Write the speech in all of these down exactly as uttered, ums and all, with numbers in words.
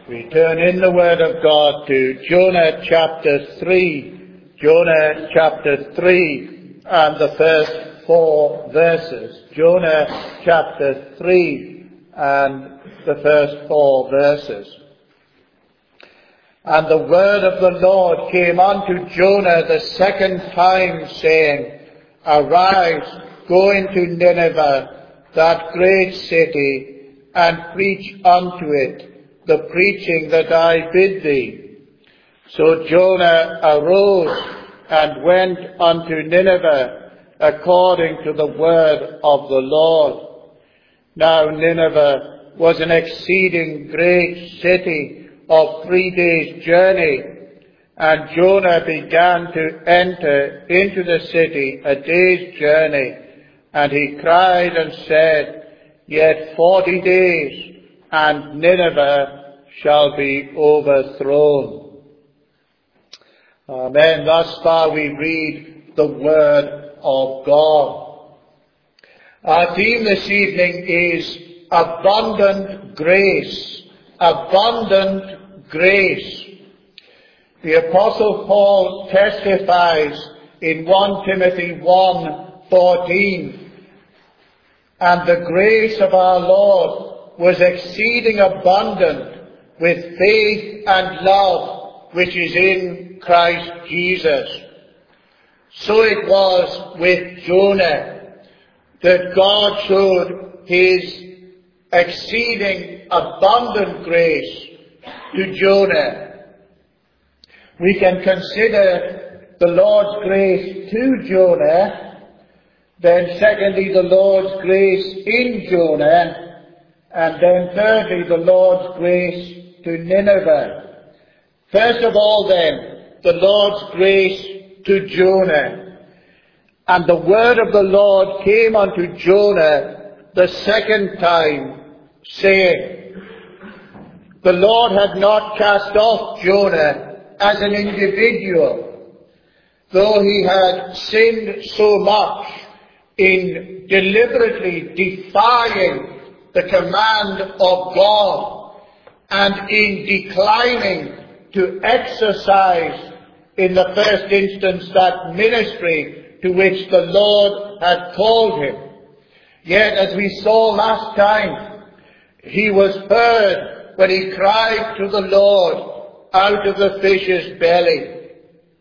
We turn in the Word of God to Jonah chapter three, Jonah chapter three, and the first four verses. Jonah chapter three and the first four verses. And the word of the Lord came unto Jonah the second time, saying, Arise, go into Nineveh, that great city, and preach unto it the preaching that I bid thee. So Jonah arose and went unto Nineveh according to the word of the Lord. Now Nineveh was an exceeding great city of three days' journey, and Jonah began to enter into the city a day's journey, and he cried and said, Yet forty days, and Nineveh shall be overthrown. Amen. Thus far we read the word of God. Our theme this evening is abundant grace. Abundant grace. The Apostle Paul testifies in First Timothy one fourteen, And the grace of our Lord was exceeding abundant with faith and love which is in Christ Jesus. So it was with Jonah that God showed his exceeding abundant grace to Jonah. We can consider the Lord's grace to Jonah, then secondly the Lord's grace in Jonah, and then thirdly the Lord's grace to Nineveh. First of all then, the Lord's grace to Jonah. And the word of the Lord came unto Jonah the second time, saying, The Lord had not cast off Jonah as an individual, though he had sinned so much in deliberately defying the command of God, and in declining to exercise in the first instance that ministry to which the Lord had called him. Yet, as we saw last time, he was heard when he cried to the Lord out of the fish's belly.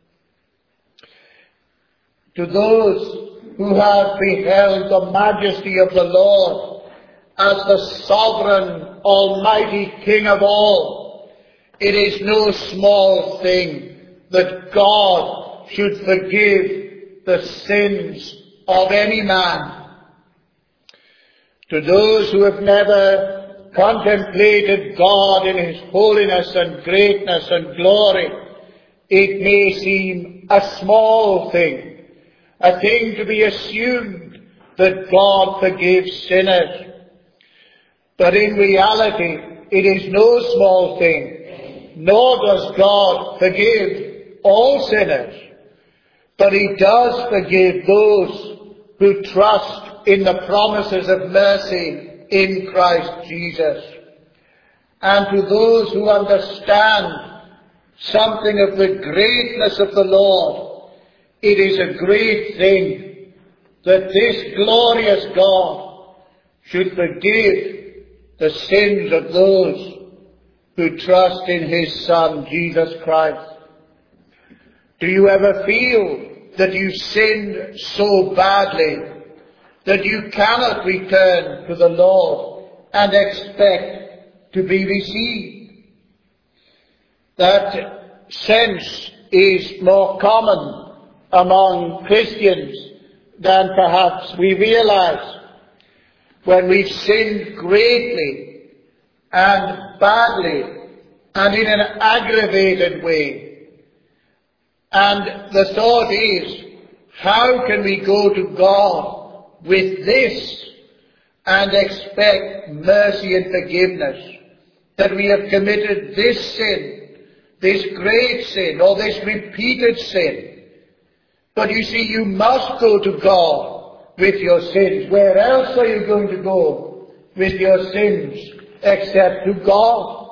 To those who have beheld the majesty of the Lord as the sovereign, almighty King of all, it is no small thing that God should forgive the sins of any man. To those who have never contemplated God in his holiness and greatness and glory, it may seem a small thing, a thing to be assumed that God forgives sinners. But in reality, it is no small thing, nor does God forgive all sinners. But he does forgive those who trust in the promises of mercy in Christ Jesus. And to those who understand something of the greatness of the Lord, it is a great thing that this glorious God should forgive the sins of those who trust in his Son, Jesus Christ. Do you ever feel that you sinned so badly that you cannot return to the Lord and expect to be received? That sense is more common among Christians than perhaps we realize. When we've sinned greatly and badly and in an aggravated way. And the thought is, how can we go to God with this and expect mercy and forgiveness? That we have committed this sin, this great sin, or this repeated sin. But you see, you must go to God with your sins. Where else are you going to go with your sins except to God?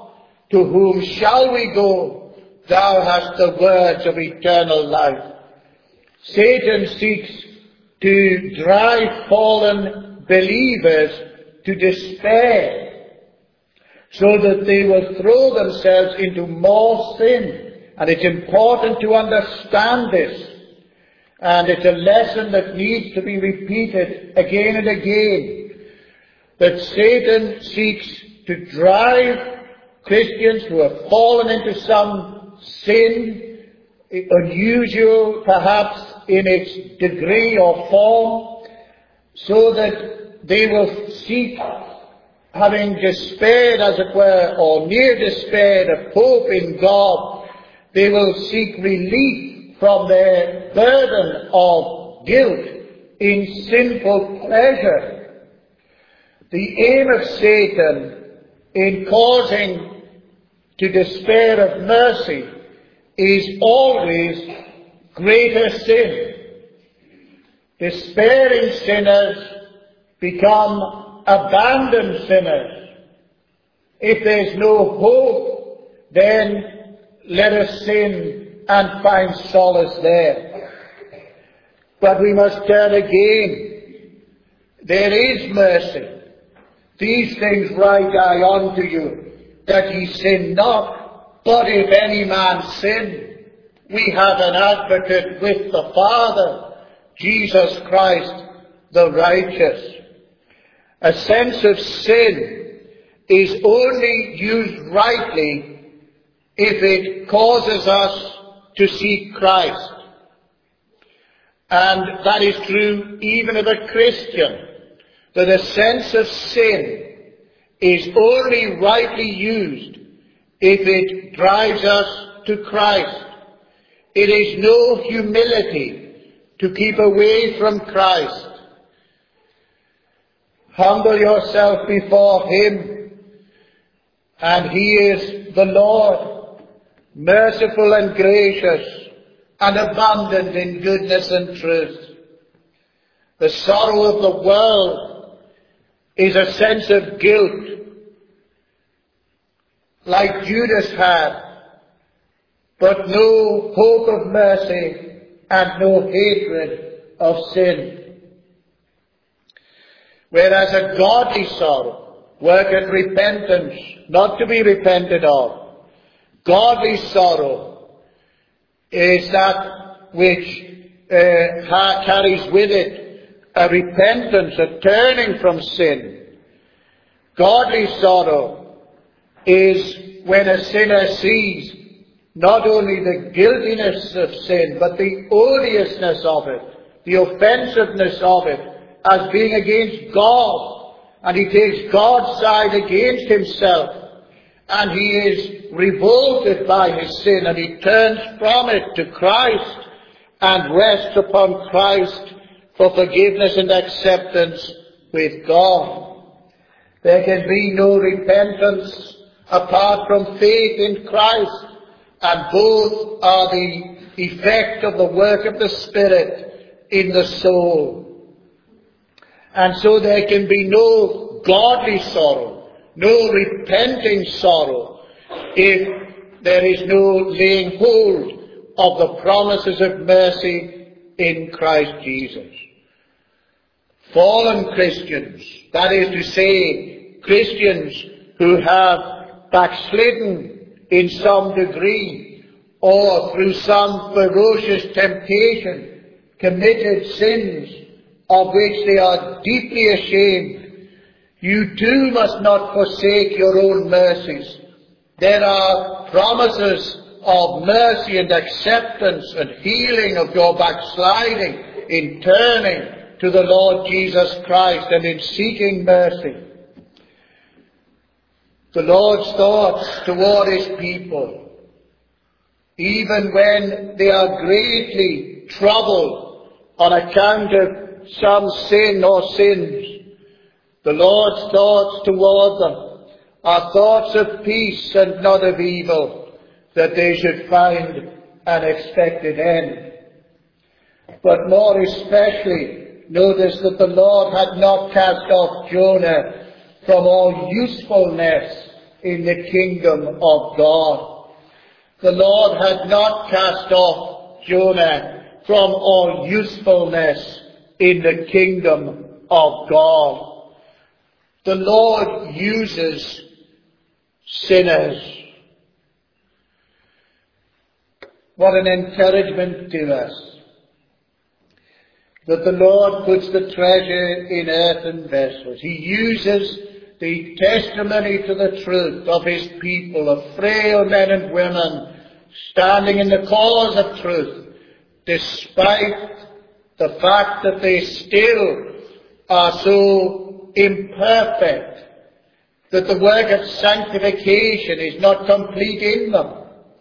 To whom shall we go? Thou hast the words of eternal life. Satan seeks to drive fallen believers to despair, so that they will throw themselves into more sin. And it's important to understand this. And it's a lesson that needs to be repeated again and again. That Satan seeks to drive Christians who have fallen into some sin, unusual perhaps in its degree or form, so that they will seek, having despaired, as it were, or near despaired of hope in God, they will seek relief from their burden of guilt in sinful pleasure. The aim of Satan in causing to despair of mercy is always greater sin. Despairing sinners become abandoned sinners. If there's no hope, then let us sin and find solace there. But we must turn again. There is mercy. These things write I unto you, that ye sin not. But if any man sin, we have an advocate with the Father, Jesus Christ the righteous. A sense of sin is only used rightly if it causes us to seek Christ. And that is true even of a Christian, that a sense of sin is only rightly used if it drives us to Christ. It is no humility to keep away from Christ. Humble yourself before Him, and He is the Lord, merciful and gracious, and abundant in goodness and truth. The sorrow of the world is a sense of guilt, like Judas had, but no hope of mercy and no hatred of sin. Whereas a godly sorrow worketh repentance, not to be repented of. Godly sorrow is that which uh, ha- carries with it a repentance, a turning from sin. Godly sorrow is when a sinner sees not only the guiltiness of sin, but the odiousness of it, the offensiveness of it, as being against God. And he takes God's side against himself. And he is revolted by his sin, and he turns from it to Christ and rests upon Christ for forgiveness and acceptance with God. There can be no repentance apart from faith in Christ, and both are the effect of the work of the Spirit in the soul. And so there can be no godly sorrow, no repenting sorrow, if there is no laying hold of the promises of mercy in Christ Jesus. Fallen Christians, that is to say, Christians who have backslidden in some degree, or through some ferocious temptation committed sins of which they are deeply ashamed, you too must not forsake your own mercies. There are promises of mercy and acceptance and healing of your backsliding in turning to the Lord Jesus Christ and in seeking mercy. The Lord's thoughts toward His people, even when they are greatly troubled on account of some sin or sins, the Lord's thoughts toward them are thoughts of peace and not of evil, that they should find an expected end. But more especially, notice that the Lord had not cast off Jonah from all usefulness in the kingdom of God. The Lord had not cast off Jonah from all usefulness in the kingdom of God. The Lord uses sinners. What an encouragement to us, that the Lord puts the treasure in earthen vessels. He uses the testimony to the truth of his people, of frail men and women standing in the cause of truth, despite the fact that they still are so imperfect, that the work of sanctification is not complete in them.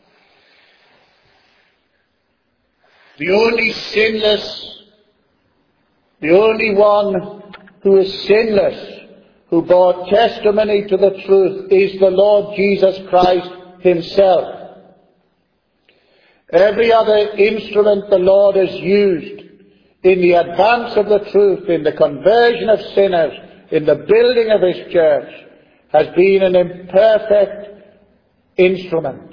The only sinless, the only one who is sinless, who bore testimony to the truth, is the Lord Jesus Christ himself. Every other instrument the Lord has used in the advance of the truth, in the conversion of sinners, in the building of his church, has been an imperfect instrument.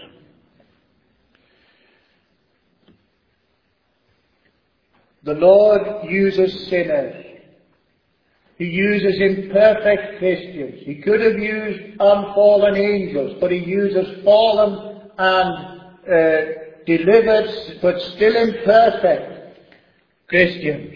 The Lord uses sinners. He uses imperfect Christians. He could have used unfallen angels, but he uses fallen and uh, delivered, but still imperfect Christians.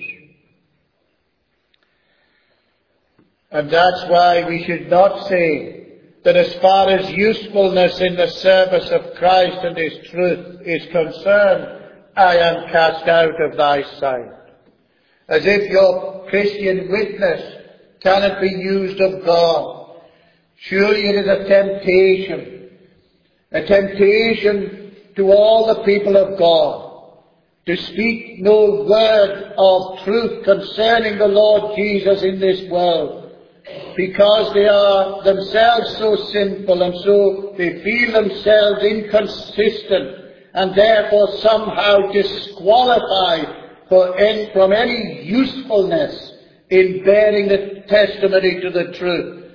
And that's why we should not say that as far as usefulness in the service of Christ and his truth is concerned, I am cast out of thy sight. As if your Christian witness cannot be used of God. Surely it is a temptation, a temptation to all the people of God to speak no word of truth concerning the Lord Jesus in this world, because they are themselves so sinful and so they feel themselves inconsistent and therefore somehow disqualified for any, from any usefulness in bearing the testimony to the truth.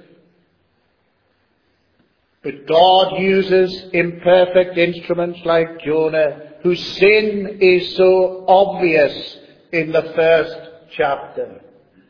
But God uses imperfect instruments like Jonah, whose sin is so obvious in the first chapter.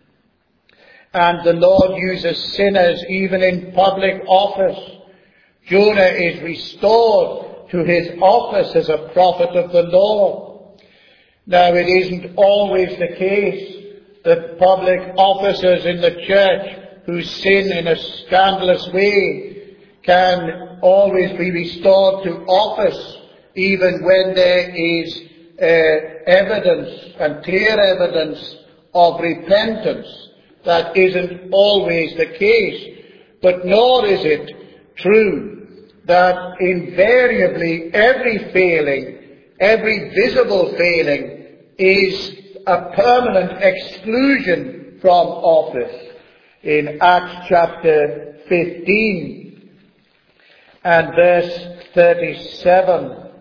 And the Lord uses sinners even in public office. Jonah is restored to his office as a prophet of the Lord. Now, it isn't always the case that public officers in the church who sin in a scandalous way can always be restored to office, even when there is uh, evidence and clear evidence of repentance. That isn't always the case. But nor is it true that invariably every failing, every visible failing, is a permanent exclusion from office. In Acts chapter fifteen and verse thirty-seven,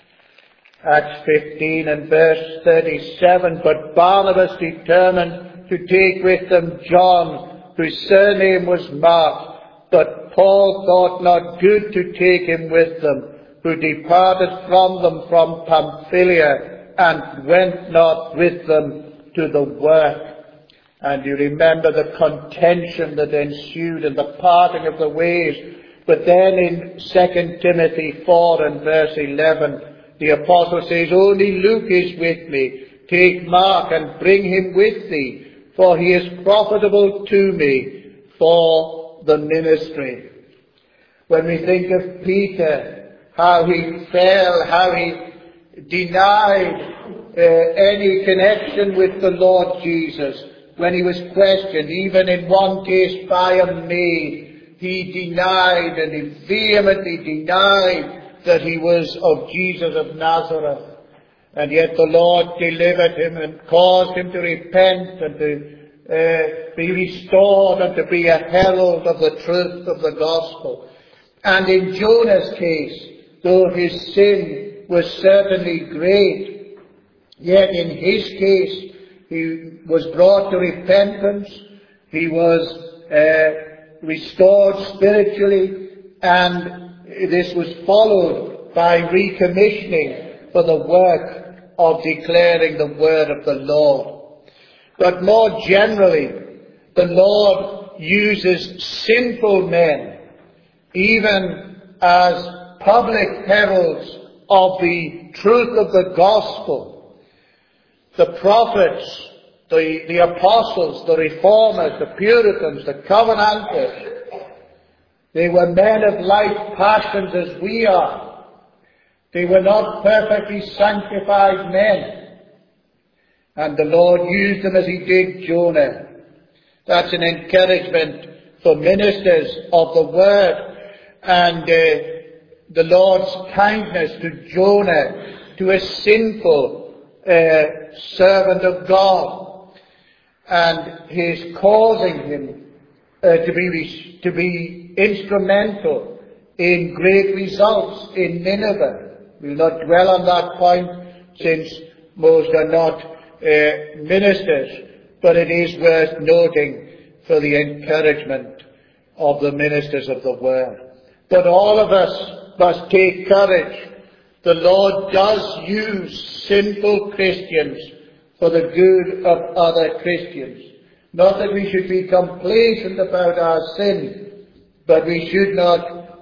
Acts fifteen and verse thirty-seven, but Barnabas determined to take with them John, whose surname was Mark, but Paul thought not good to take him with them, who departed from them from Pamphylia, and went not with them to the work. And you remember the contention that ensued and the parting of the ways. But then in Second Timothy four and verse eleven, the apostle says, only Luke is with me. Take Mark and bring him with thee, for he is profitable to me for the ministry. When we think of Peter, how he fell, how he denied uh, any connection with the Lord Jesus when he was questioned, even in one case by a maid, he denied and he vehemently denied that he was of Jesus of Nazareth. And yet the Lord delivered him and caused him to repent and to uh, be restored and to be a herald of the truth of the gospel. And in Jonah's case, though his sin was certainly great, yet in his case he was brought to repentance, he was uh, restored spiritually, and this was followed by recommissioning for the work of declaring the word of the Lord. But more generally, the Lord uses sinful men, even as public heralds of the truth of the gospel. The prophets, the, the apostles, the reformers, the Puritans, the Covenanters, they were men of like passions as we are. They were not perfectly sanctified men. And the Lord used them as he did Jonah. That's an encouragement for ministers of the word. And uh, the Lord's kindness to Jonah, to a sinful uh, servant of God, and his causing him uh, to be to be instrumental in great results in Nineveh. We will not dwell on that point, since most are not uh, ministers, but it is worth noting for the encouragement of the ministers of the word. But all of us must take courage. The Lord does use sinful Christians for the good of other Christians. Not that we should be complacent about our sin, but we should not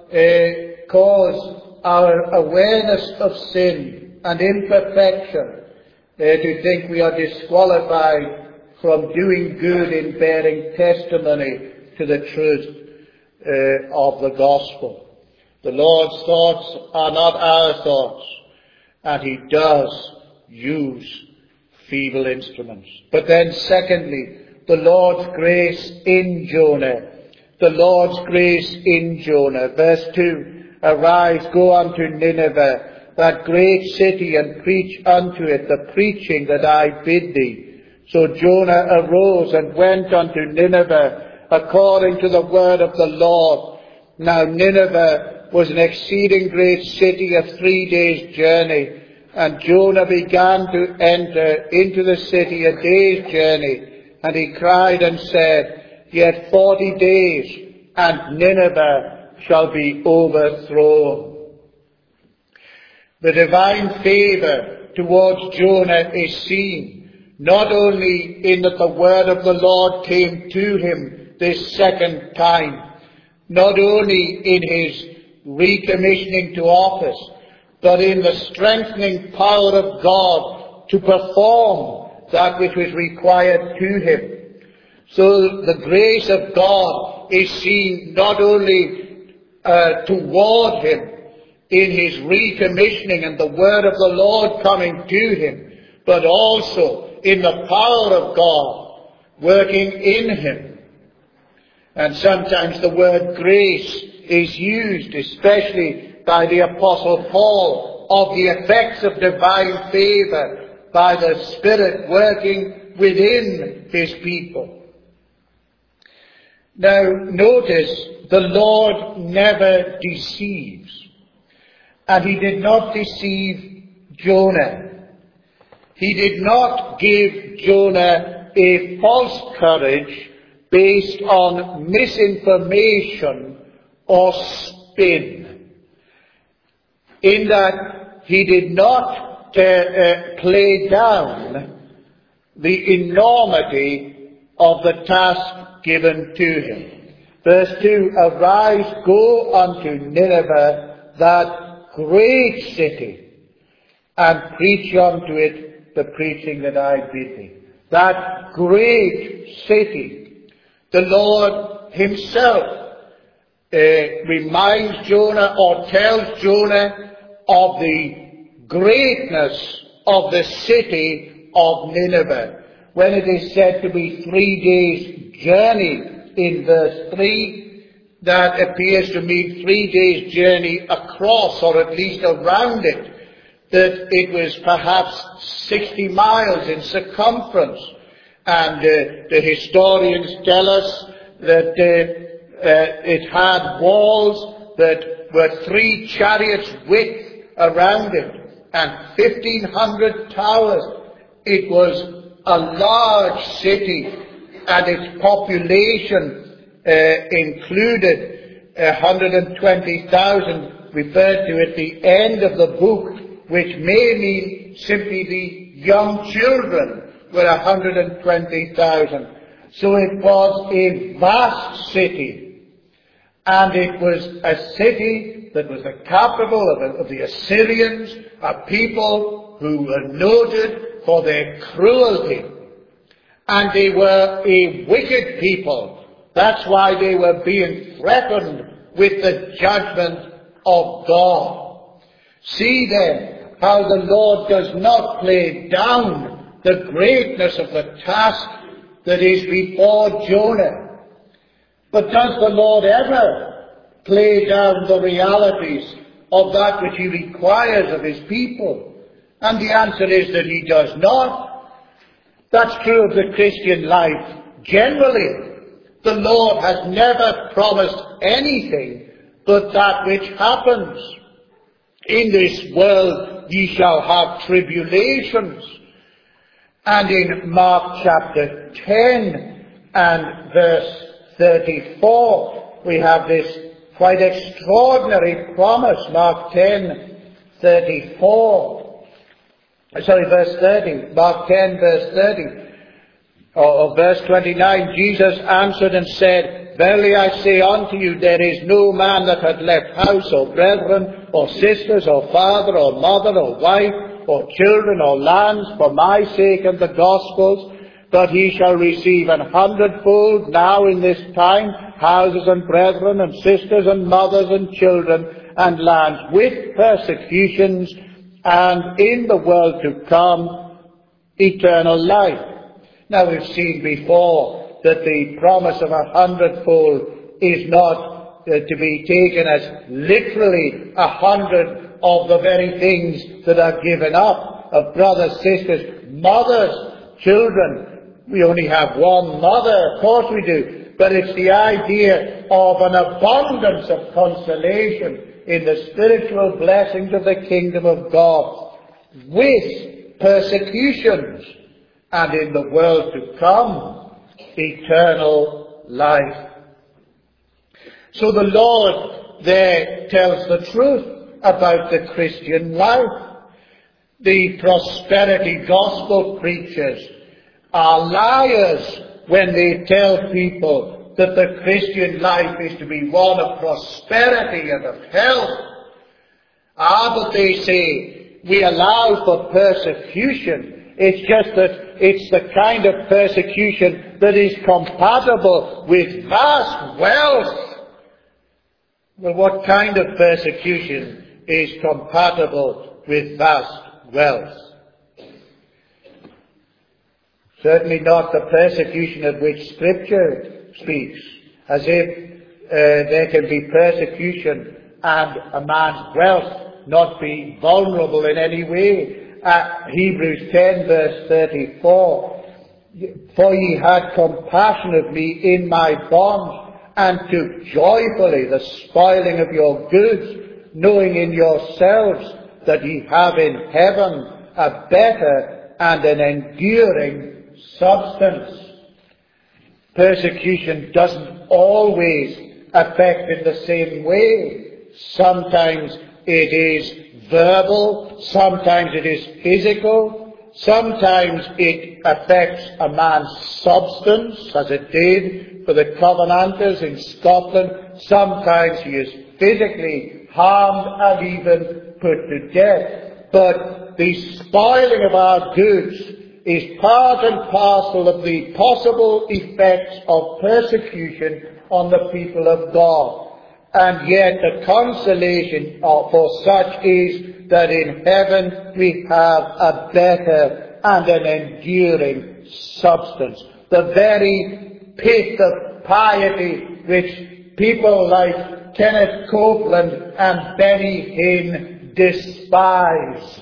uh, cause our awareness of sin and imperfection uh, to think we are disqualified from doing good in bearing testimony to the truth uh, of the gospel. The Lord's thoughts are not our thoughts, and he does use feeble instruments. But then secondly, the Lord's grace in Jonah. The Lord's grace in Jonah. Verse two, arise, go unto Nineveh, that great city, and preach unto it the preaching that I bid thee. So Jonah arose and went unto Nineveh, according to the word of the Lord. Now Nineveh was an exceeding great city of three days' journey, and Jonah began to enter into the city a day's journey. And he cried and said, yet forty days, and Nineveh shall be overthrown. The divine favour towards Jonah is seen, not only in that the word of the Lord came to him this second time, not only in his recommissioning to office, but in the strengthening power of God to perform that which was required to him. So the grace of God is seen not only uh, toward him in his recommissioning and the word of the Lord coming to him, but also in the power of God working in him. And sometimes the word grace is used, especially by the Apostle Paul, of the effects of divine favour by the Spirit working within his people. Now notice, the Lord never deceives. And he did not deceive Jonah. He did not give Jonah a false courage based on misinformation or spin. In that he did not uh, uh, play down the enormity of the task given to him. Verse two, arise, go unto Nineveh, that great city, and preach unto it the preaching that I bid thee. That great city. The Lord himself uh, reminds Jonah, or tells Jonah, of the greatness of the city of Nineveh, when it is said to be three days' journey in verse three. That appears to mean three days' journey across, or at least around it, that it was perhaps sixty miles in circumference. And uh, the historians tell us that uh, uh, it had walls that were three chariots' width around it, and fifteen hundred towers. It was a large city, and its population uh, included one hundred twenty thousand referred to at the end of the book, which may mean simply the young children were one hundred twenty thousand. So it was a vast city, and it was a city that was the capital of, of the Assyrians, a people who were noted for their cruelty. And they were a wicked people. That's why they were being threatened with the judgment of God. See then how the Lord does not play down the greatness of the task that is before Jonah. But does the Lord ever play down the realities of that which he requires of his people? And the answer is that he does not. That's true of the Christian life generally. The Lord has never promised anything but that which happens. In this world ye shall have tribulations. And in Mark chapter ten and verse thirty-four, we have this quite extraordinary promise. Mark ten, thirty-four. Sorry, verse thirty. Mark ten, verse thirty. Or, or verse twenty-nine. Jesus answered and said, Verily I say unto you, there is no man that hath left house or brethren or sisters or father or mother or wife or children or lands for my sake and the gospel's, but he shall receive an hundredfold now in this time houses and brethren and sisters and mothers and children and lands with persecutions, and in the world to come eternal life. Now we've seen before that the promise of a hundredfold is not uh, to be taken as literally a hundred of the very things that are given up, of brothers, sisters, mothers, children. We only have one mother, of course we do, but it's the idea of an abundance of consolation in the spiritual blessings of the kingdom of God, with persecutions, and in the world to come, eternal life. So the Lord there tells the truth about the Christian life. The prosperity gospel preachers are liars when they tell people that the Christian life is to be one of prosperity and of health. Ah, but they say, we allow for persecution. It's just that it's the kind of persecution that is compatible with vast wealth. Well, what kind of persecution is compatible with vast wealth? Certainly not the persecution of which Scripture speaks, as if uh, there can be persecution and a man's wealth not be vulnerable in any way. Uh, Hebrews ten verse thirty-four, For ye had compassion of me in my bonds, and took joyfully the spoiling of your goods, knowing in yourselves that ye have in heaven a better and an enduring substance. Persecution doesn't always affect in the same way. Sometimes it is verbal, sometimes it is physical, sometimes it affects a man's substance, as it did for the Covenanters in Scotland. Sometimes he is physically harmed and even put to death. But the spoiling of our goods is part and parcel of the possible effects of persecution on the people of God. And yet the consolation for such is that in heaven we have a better and an enduring substance. The very pith of piety which people like Kenneth Copeland and Benny Hinn despise.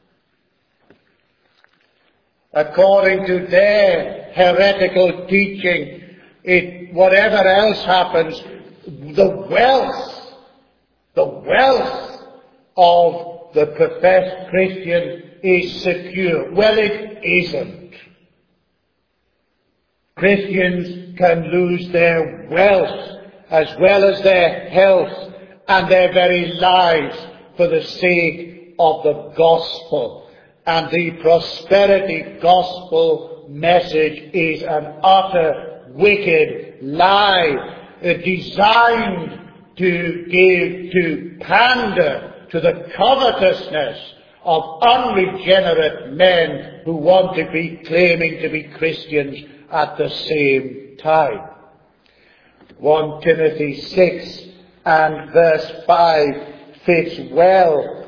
According to their heretical teaching, it, whatever else happens, the wealth, the wealth of the professed Christian is secure. Well, it isn't. Christians can lose their wealth as well as their health and their very lives for the sake of the gospel. And the prosperity gospel message is an utter wicked lie, uh, designed to give, to pander to the covetousness of unregenerate men who want to be claiming to be Christians at the same time. First Timothy six and verse five fits well.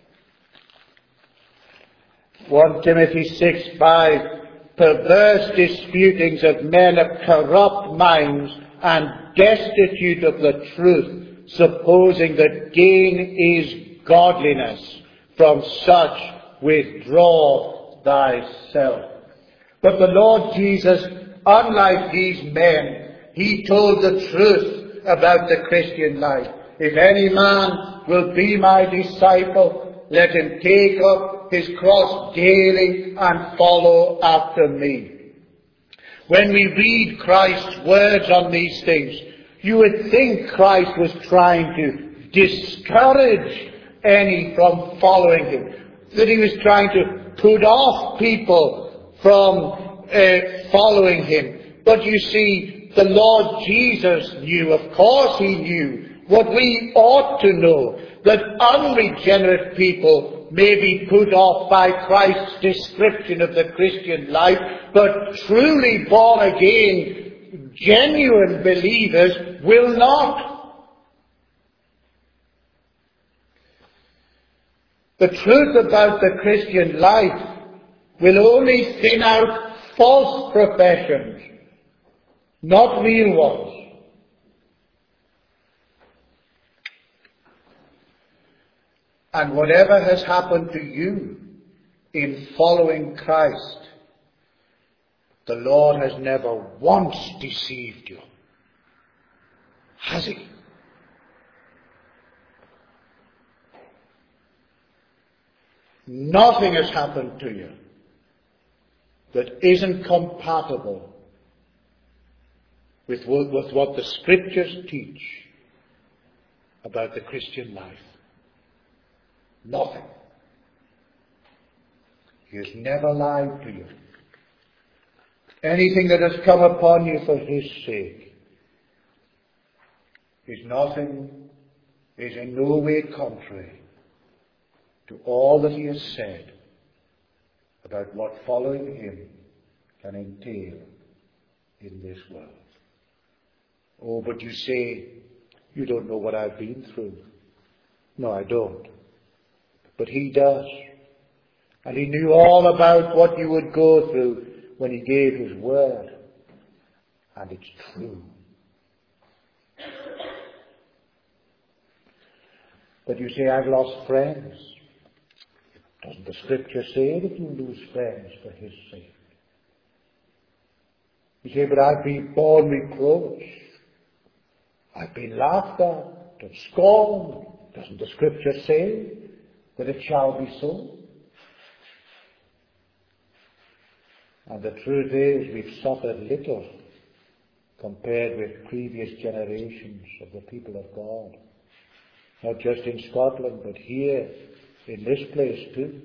First Timothy six five, perverse disputings of men of corrupt minds and destitute of the truth, supposing that gain is godliness. From such withdraw thyself. But the Lord Jesus, unlike these men, he told the truth about the Christian life. If any man will be my disciple, let him take up his cross daily and follow after me. When we read Christ's words on these things, you would think Christ was trying to discourage any from following him, that he was trying to put off people from uh, following him. But you see, the Lord Jesus knew, of course he knew, what we ought to know, that unregenerate people may be put off by Christ's description of the Christian life, but truly born again, genuine believers will not. The truth about the Christian life will only thin out false professions, not real ones. And whatever has happened to you in following Christ, the Lord has never once deceived you. Has he? Nothing has happened to you that isn't compatible with, with what the Scriptures teach about the Christian life. Nothing. He has never lied to you. Anything that has come upon you for his sake is nothing, is in no way contrary to all that he has said about what following him can entail in this world. Oh, but you say, you don't know what I've been through. No, I don't. But he does. And he knew all about what you would go through when he gave his word. And it's true. But you say, I've lost friends. Doesn't the Scripture say that you lose friends for his sake? You say, but I've been borne reproach. I've been laughed at and scorned. Doesn't the Scripture say that it shall be so? And the truth is, we've suffered little compared with previous generations of the people of God. Not just in Scotland, but here, in this place too.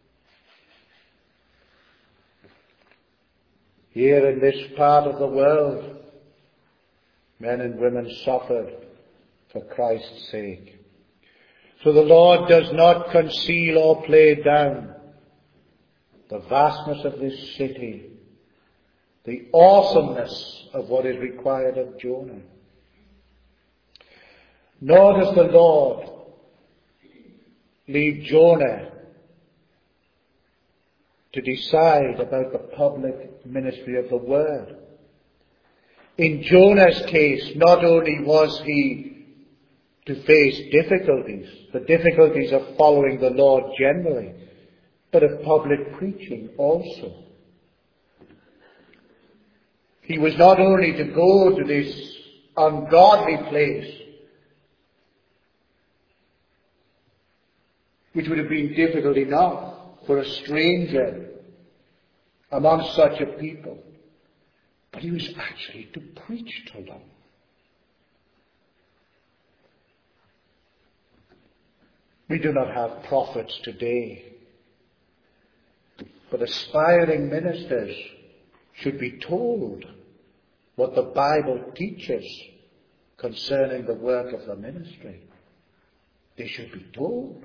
Here in this part of the world, men and women suffered for Christ's sake. So the Lord does not conceal or play down the vastness of this city, the awesomeness of what is required of Jonah. Nor does the Lord leave Jonah to decide about the public ministry of the word. In Jonah's case, not only was he to face difficulties, the difficulties of following the Lord generally, but of public preaching also. He was not only to go to this ungodly place, which would have been difficult enough for a stranger among such a people, but he was actually to preach to them. We do not have prophets today. But aspiring ministers should be told what the Bible teaches concerning the work of the ministry. They should be told.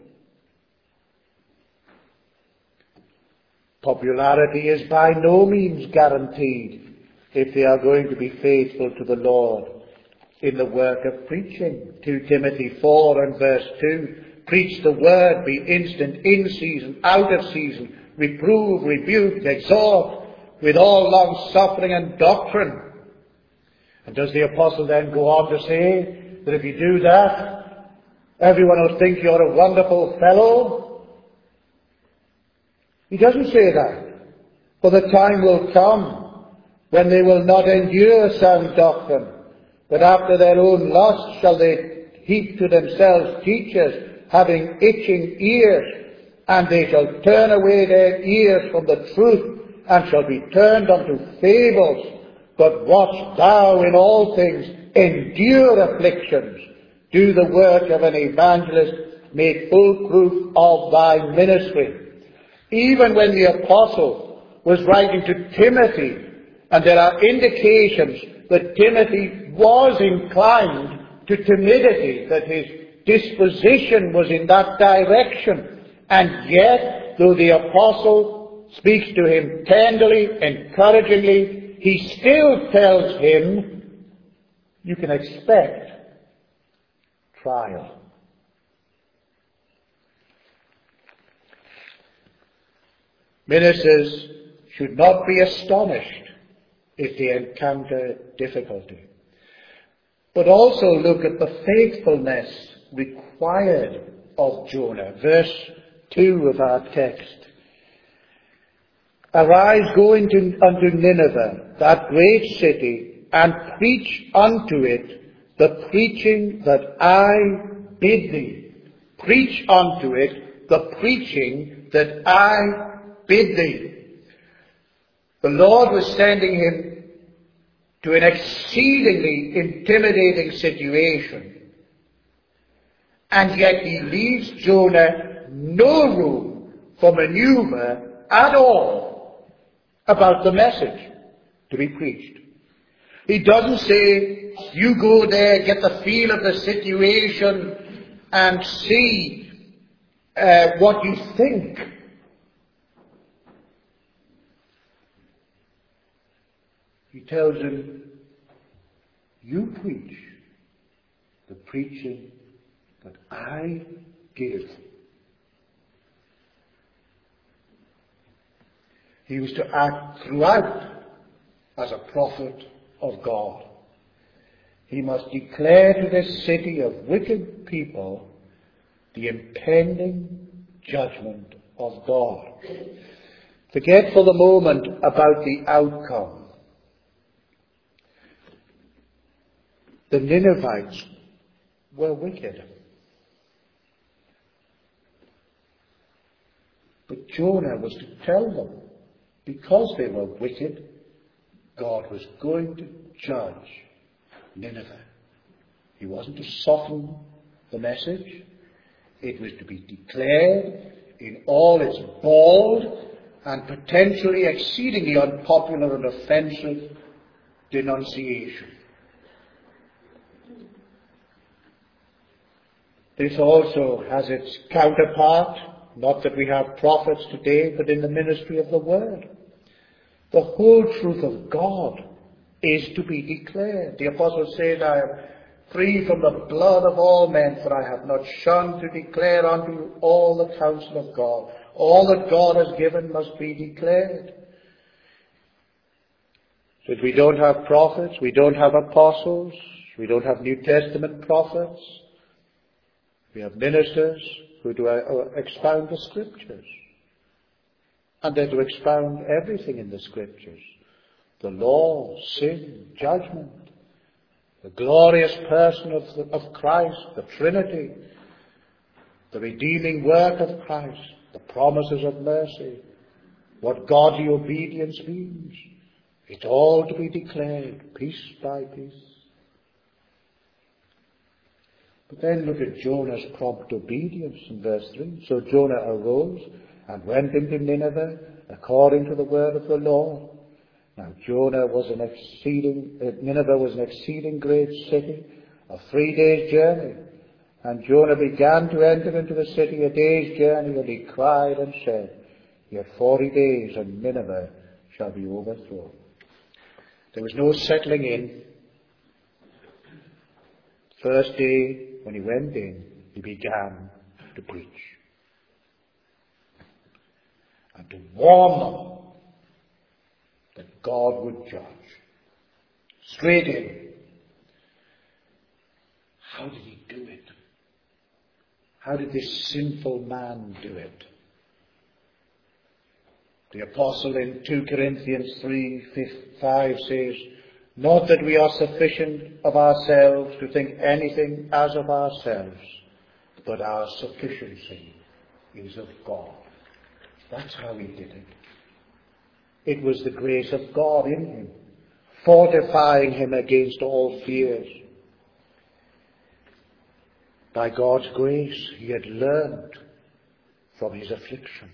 Popularity is by no means guaranteed if they are going to be faithful to the Lord in the work of preaching. Second Timothy four and verse two, preach the word, be instant in season, out of season, reprove, rebuke, exhort, with all long suffering and doctrine. And does the apostle then go on to say that if you do that, everyone will think you're a wonderful fellow? He doesn't say that. For the time will come when they will not endure sound doctrine, but after their own lust shall they heap to themselves teachers, having itching ears, and they shall turn away their ears from the truth, and shall be turned unto fables. But watch thou in all things, endure afflictions, do the work of an evangelist, make full proof of thy ministry. Even when the apostle was writing to Timothy, and there are indications that Timothy was inclined to timidity, that his disposition was in that direction, and yet, though the apostle speaks to him tenderly, encouragingly, he still tells him, you can expect trial. Ministers should not be astonished if they encounter difficulty, but also look at the faithfulness required of Jonah. Verse two of our text. Arise, go into, unto Nineveh, that great city, and preach unto it the preaching that I bid thee. Preach unto it the preaching that I bid thee. The Lord was sending him to an exceedingly intimidating situation, and yet he leaves Jonah no room for maneuver at all about the message to be preached. He doesn't say, you go there, get the feel of the situation, and see uh, what you think. He tells him, you preach the preaching that I give. He was to act throughout as a prophet of God. He must declare to this city of wicked people the impending judgment of God. Forget for the moment about the outcome. The Ninevites were wicked. But Jonah was to tell them, because they were wicked, God was going to judge Nineveh. He wasn't to soften the message. It was to be declared in all its bald and potentially exceedingly unpopular and offensive denunciation. This also has its counterpart, not that we have prophets today, but in the ministry of the Word. The whole truth of God is to be declared. The apostle says, I am free from the blood of all men, for I have not shunned to declare unto you all the counsel of God. All that God has given must be declared. So we don't have prophets, we don't have apostles, we don't have New Testament prophets. We have ministers who do expound the Scriptures. And they're to expound everything in the Scriptures. The law, sin, judgment, the glorious person of, the, of Christ, the Trinity, the redeeming work of Christ, the promises of mercy, what godly obedience means. It's all to be declared piece by piece. But then look at Jonah's prompt obedience in verse three. So Jonah arose and went into Nineveh according to the word of the Lord. Now Jonah was an exceeding, uh, Nineveh was an exceeding great city, a three days journey. And Jonah began to enter into the city a day's journey, and he cried and said, Yet forty days and Nineveh shall be overthrown. There was no settling in. First day when he went in, he began to preach and to warn them that God would judge. Straight in. How did he do it? How did this sinful man do it? The apostle in two Corinthians three, five says, Not that we are sufficient of ourselves to think anything as of ourselves, but our sufficiency is of God. That's how he did it. It was the grace of God in him, fortifying him against all fears. By God's grace, he had learned from his affliction.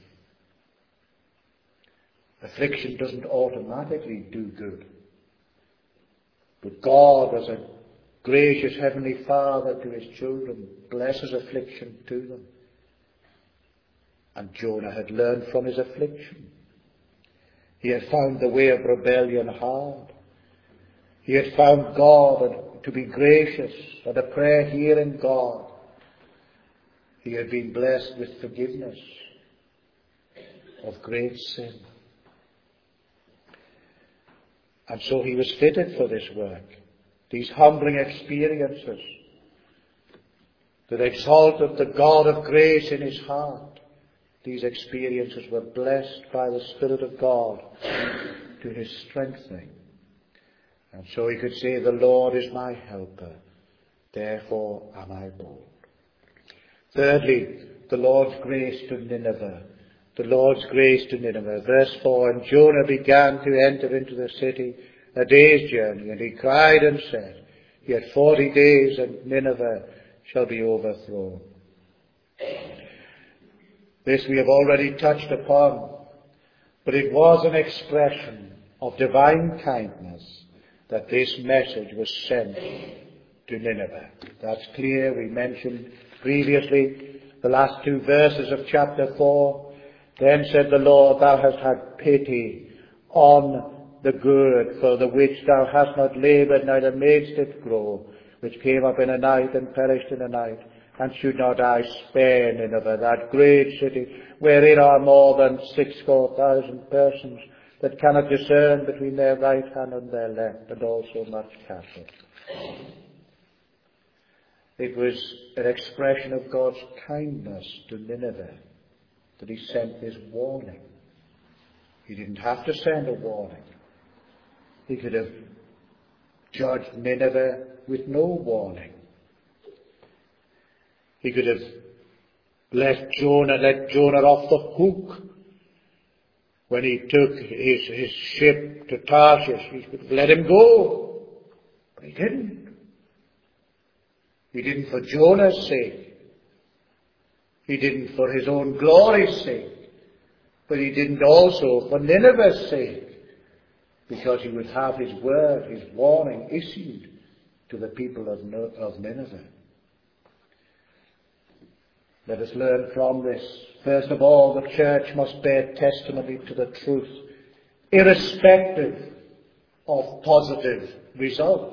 Affliction doesn't automatically do good. But God, as a gracious Heavenly Father to his children, blesses affliction to them. And Jonah had learned from his affliction. He had found the way of rebellion hard. He had found God to be gracious and a prayer hearing God. He had been blessed with forgiveness of great sin. And so he was fitted for this work. These humbling experiences that exalted the God of grace in his heart. These experiences were blessed by the Spirit of God to his strengthening. And so he could say, The Lord is my helper, therefore am I bold. Thirdly, the Lord's grace to Nineveh. The Lord's grace to Nineveh. Verse four, And Jonah began to enter into the city a day's journey, and he cried and said, Yet forty days and Nineveh shall be overthrown. This we have already touched upon, but it was an expression of divine kindness that this message was sent to Nineveh. That's clear. We mentioned previously the last two verses of chapter four. Then said the Lord, Thou hast had pity on the good, for the which thou hast not laboured, neither madest it grow, which came up in a night and perished in a night. And should not I spare Nineveh, that great city, wherein are more than sixscore thousand persons, that cannot discern between their right hand and their left, and also much cattle. It was an expression of God's kindness to Nineveh that he sent this warning. He didn't have to send a warning. He could have judged Nineveh with no warning. He could have let Jonah, let Jonah off the hook when he took his, his ship to Tarshish. He could have let him go. But he didn't. He didn't for Jonah's sake. He didn't for his own glory's sake. But he didn't also for Nineveh's sake, because he would have his word, his warning issued to the people of, of Nineveh. Let us learn from this. First of all, the church must bear testimony to the truth, irrespective of positive results.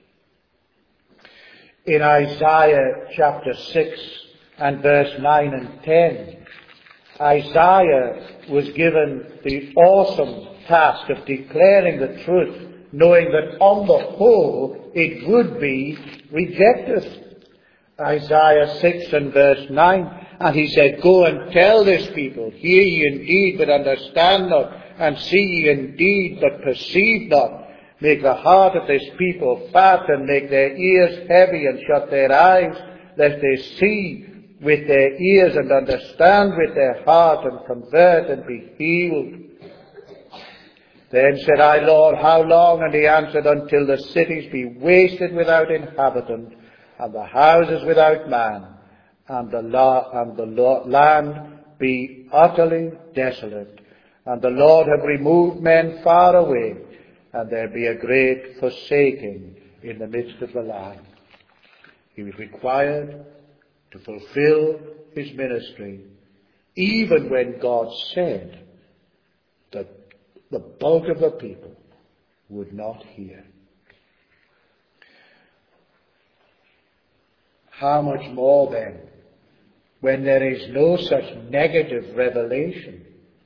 In Isaiah chapter six and verse nine and ten, Isaiah was given the awesome task of declaring the truth, knowing that on the whole it would be rejected. Isaiah six and verse nine, and he said, Go and tell this people, hear ye indeed, but understand not, and see ye indeed, but perceive not. Make the heart of this people fat, and make their ears heavy, and shut their eyes, lest they see with their ears, and understand with their heart, and convert, and be healed. Then said I, Lord, how long? And he answered, Until the cities be wasted without inhabitant, and the houses without man, and the, la- and the la- land be utterly desolate. And the Lord have removed men far away, and there be a great forsaking in the midst of the land. He was required to fulfill his ministry, even when God said that the bulk of the people would not hear. How much more then, when there is no such negative revelation,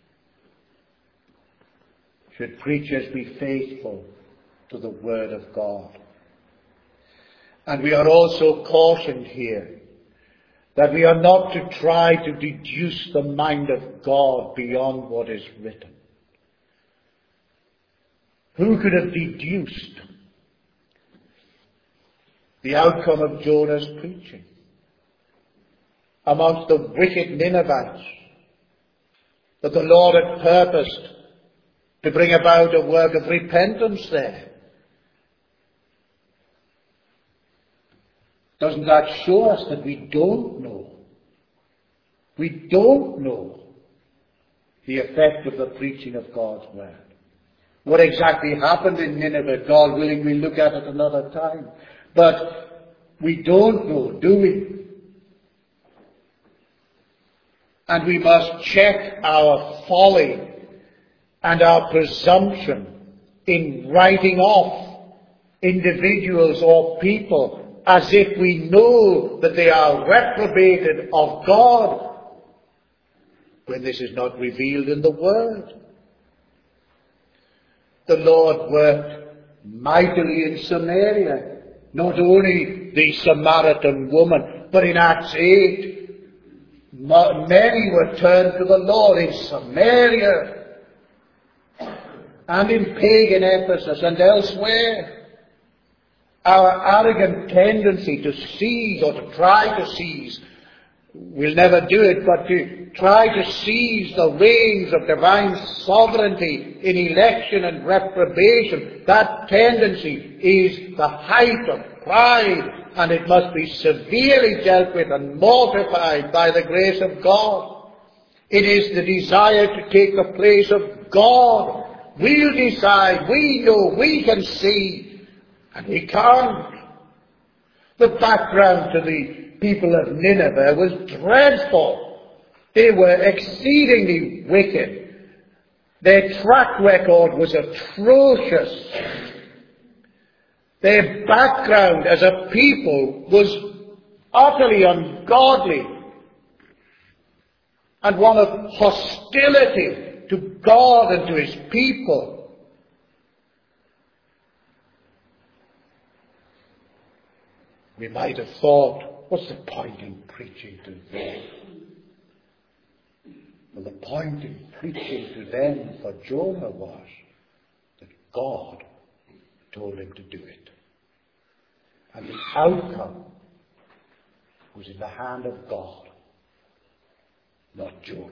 should preachers be faithful to the Word of God? And we are also cautioned here that we are not to try to deduce the mind of God beyond what is written. Who could have deduced the outcome of Jonah's preaching amongst the wicked Ninevites, that the Lord had purposed to bring about a work of repentance there? Doesn't that show us that we don't know? We don't know the effect of the preaching of God's Word. What exactly happened in Nineveh, God willing, we'll look at it another time. But we don't know, do we? And we must check our folly and our presumption in writing off individuals or people as if we know that they are reprobated of God, when this is not revealed in the Word. The Lord worked mightily in Samaria. Not only the Samaritan woman, but in Acts eight, many were turned to the Lord in Samaria and in pagan Ephesus and elsewhere. Our arrogant tendency to seize or to try to seize, we'll never do it, but to try to seize the reins of divine sovereignty in election and reprobation, that tendency is the height of pride, and it must be severely dealt with and mortified by the grace of God. It is the desire to take the place of God. We'll decide, we know, we can see, and we can't. The background to the people of Nineveh was dreadful. They were exceedingly wicked. Their track record was atrocious. Their background as a people was utterly ungodly and one of hostility to God and to His people. We might have thought, what's the point in preaching to them? Well, the point in preaching to them for Jonah was that God told him to do it. And the outcome was in the hand of God, not Jonah.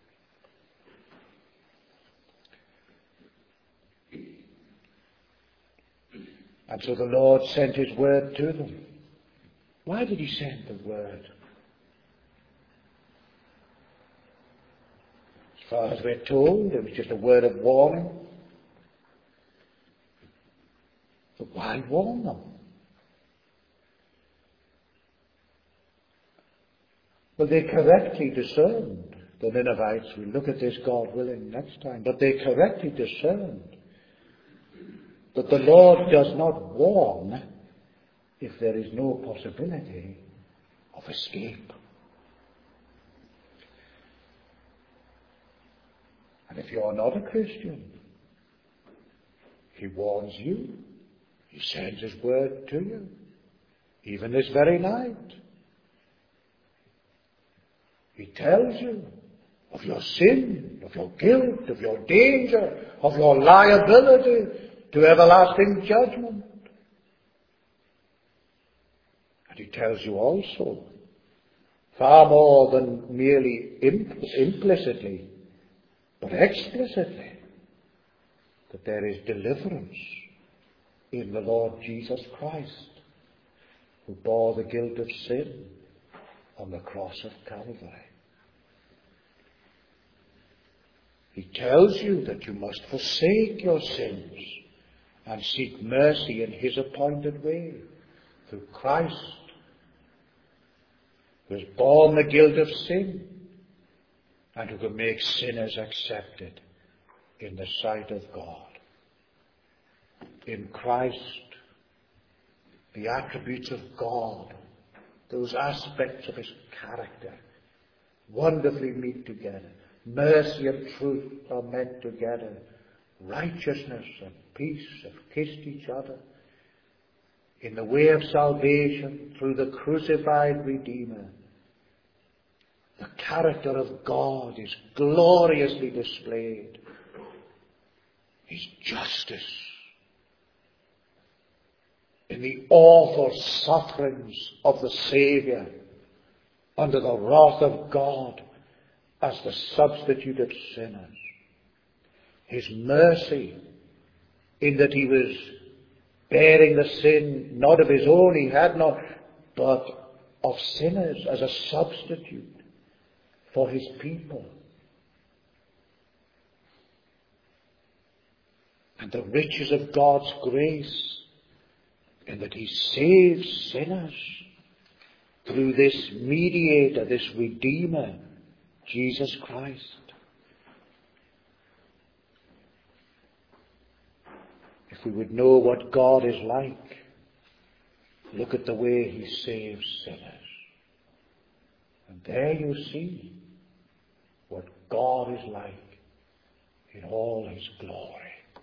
And so the Lord sent His word to them. Why did He send the word? As far as we're told, it was just a word of warning. But why warn them? Well, they correctly discerned, the Ninevites. We'll look at this, God willing, next time. But they correctly discerned that the Lord does not warn if there is no possibility of escape. And if you're not a Christian, He warns you. He sends His word to you, even this very night. He tells you of your sin, of your guilt, of your danger, of your liability to everlasting judgment. And He tells you also, far more than merely imp- implicitly, but explicitly, that there is deliverance in the Lord Jesus Christ. who bore the guilt of sin on the cross of Calvary. He tells you that you must forsake your sins and seek mercy in his appointed way through Christ, who has borne the guilt of sin and who can make sinners accepted in the sight of God. In Christ, the attributes of God, those aspects of his character, wonderfully meet together. Mercy and truth are met together. Righteousness and peace have kissed each other. In the way of salvation through the crucified Redeemer, the character of God is gloriously displayed. His justice in the awful sufferings of the Saviour under the wrath of God as the substituted sinners. His mercy in that he was bearing the sin not of his own, he had not, but of sinners as a substitute for his people. And the riches of God's grace in that he saves sinners through this mediator, this Redeemer, Jesus Christ. If we would know what God is like, look at the way he saves sinners. And there you see what God is like in all his glory.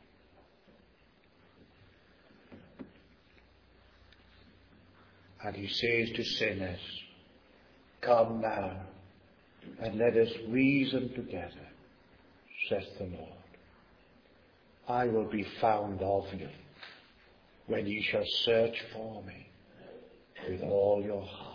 And he says to sinners, come now, and let us reason together, saith the Lord. I will be found of you when ye shall search for me with all your heart.